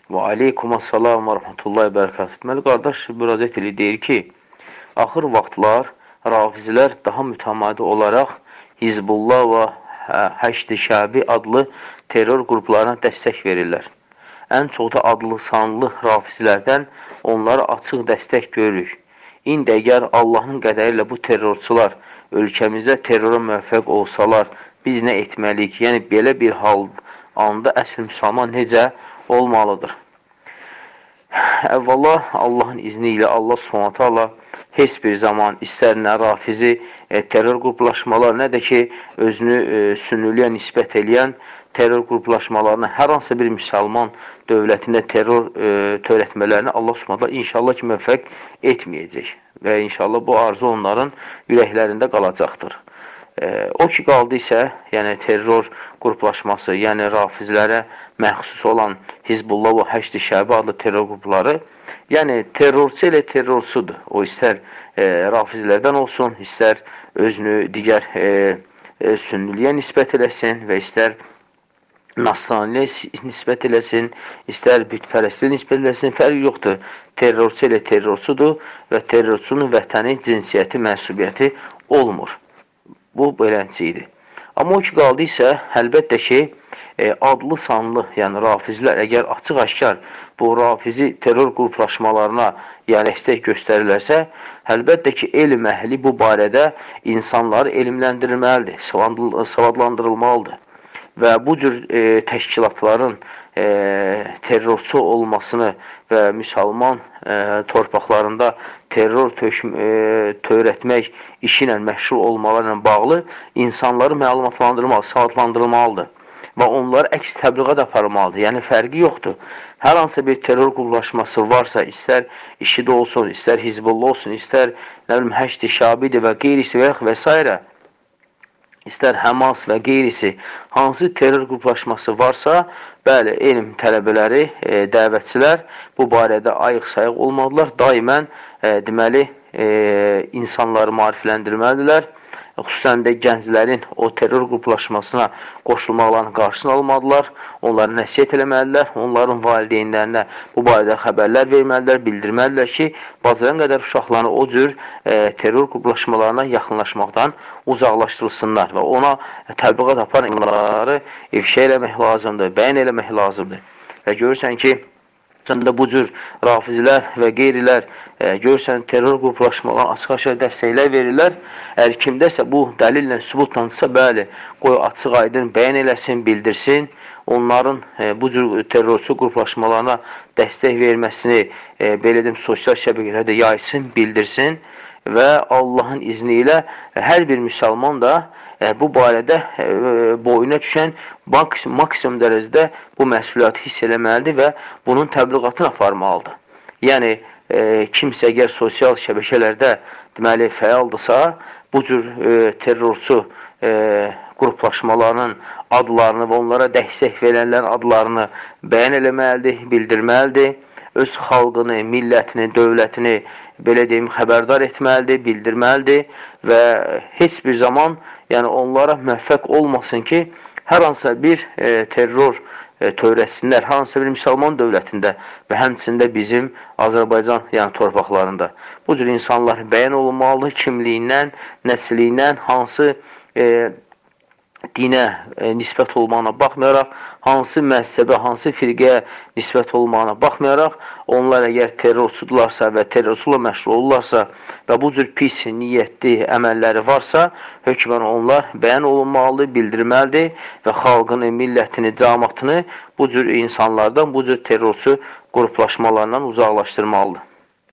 Və aleykumassalam və rəhmətullahi bərəkatuhu. Deməli, qardaş müraciət edir, deyir ki, axır vaxtlar rafizlər daha mütəmadi olaraq Hizbullah və Həşd-i Şəbi adlı terror qruplarına dəstək verirlər. Ən çox da adlı sanlı rafizlərdən onlara açıq dəstək görürük. İndi əgər Allahın qədəri ilə bu terrorçular ölkəmizdə terrora müvəffəq olsalar, biz nə etməliyik? Yəni, belə bir anda əsl müsəlman necə olmalıdır? Əvvəla, Allahın izni ilə Allah Subhanahu taala heç bir zaman istər nə rafizi terror qruplaşmalar, nə də ki, özünü sünniliyə nisbət eləyən terror qruplaşmalarına hər hansı bir müsəlman dövlətində terror törətmələrini Allah Subhanahu taala inşallah ki, müvəffəq etməyəcək və inşallah bu arzu onların ürəklərində qalacaqdır. O ki, qaldı isə, yəni terror qruplaşması, yəni rafizlərə məxsus olan Hizbullah və Həşd-i Şəbi adlı terror qrupları, yəni terrorçu ilə terrorçudur. O, istər rafizlərdən olsun, istər özünü digər sünniliyə nisbət eləsin və istər nasraniyə nisbət eləsin, istər bütpərəstliyə nisbət eləsin, fərq yoxdur. Terrorçu ilə terrorçudur və terrorçunun vətəni, cinsiyyəti, mənsubiyyəti olmur. Bu, beləncə idi. Amma o ki, qaldı isə, əlbəttə ki, adlı sanlı, yəni rafizlər, əgər açıq-aşkar bu rafizi terror qruplaşmalarına dəstək göstərilərsə, əlbəttə ki, elm əhli bu barədə insanları elmləndirilməlidir, savadlandırılmalıdır. Və bu cür təşkilatların terrorçu olmasını və müsəlman torpaqlarında terror törətmək işi ilə məşğul olmalarla bağlı insanları məlumatlandırmalı, savadlandırılmalıdır və onları əks təbliğat aparmalıdır. Yəni, fərqi yoxdur. Hər hansı bir terror qruplaşması varsa, istər IŞİD olsun, istər Hizbullah olsun, istər Həşd-i Şəbidir və qeyrisi və s. İstər Həmas və qeyrisi, hansı terror qruplaşması varsa, bəli, elm tələbələri, dəvətçilər bu barədə ayıq-sayıq olmalıdırlar. Daimən, deməli, insanları maarifləndirməlidirlər. Xüsusən də gənclərin o terror qruplaşmasına qoşulmaqlarının qarşısını almalıdırlar. Onları nəsihət eləməlidirlər. Onların valideynlərinə bu barədə xəbərlər verməlidirlər, bildirməlidirlər ki, bacaran qədər uşaqlarını o cür terror qruplaşmalarına yaxınlaşmaqdan uzaqlaşdırılsınlar və ona təbliğat aparanları ifşa eləmək lazımdır, bəyan eləmək lazımdır. Və görürsən ki, bu cür rafizlər və qeyrilər görürsən, terror qruplaşmalarına açıq-aşkar dəstəklər verirlər. Əgər kimdəsə bu dəlillə, sübutlansa, bəli, qoy açıq-aydın bəyan eləsin, bildirsin. Onların bu cür terrorçu qruplaşmalarına dəstək verməsini, belə deyim, sosial şəbəkələrdə yaysın, bildirsin və Allahın izni ilə hər bir müsəlman da bu barədə boyuna düşən maksimum dərəcədə bu məsuliyyəti hiss eləməlidir və bunun təbliğatını aparmalıdır. Yəni, kimsə əgər sosial şəbəkələrdə deməli fəaldırsa, bu cür terrorçu qruplaşmalarının adlarını və onlara dəstək verənlərin adlarını bəyan eləməlidir, bildirməlidir. Öz xalqını, millətini, dövlətini, belə deyim, xəbərdar etməlidir, bildirməlidir və heç bir zaman onlara müvəffəq olmasın ki, hər hansı bir terror törətsinlər, hər hansı bir müsəlman dövlətində və həmçində bizim Azərbaycan torpaqlarında. Bu cür insanlar bəyan olunmalıdır, kimliyindən, nəsliyindən, hansı dinə nisbət olmağına baxmayaraq, hansı məhzəbə, hansı firqəyə nisbət olmağına baxmayaraq, onlar əgər terrorçudurlarsa və terrorçularla məşğul olurlarsa və bu cür pis niyyətli əməlləri varsa, hökmən onlar bəyan olunmalıdır, bildirməlidir və xalqını, millətini, cəmaatını bu cür insanlardan, bu cür terrorçu qruplaşmalarından uzaqlaşdırmalıdır.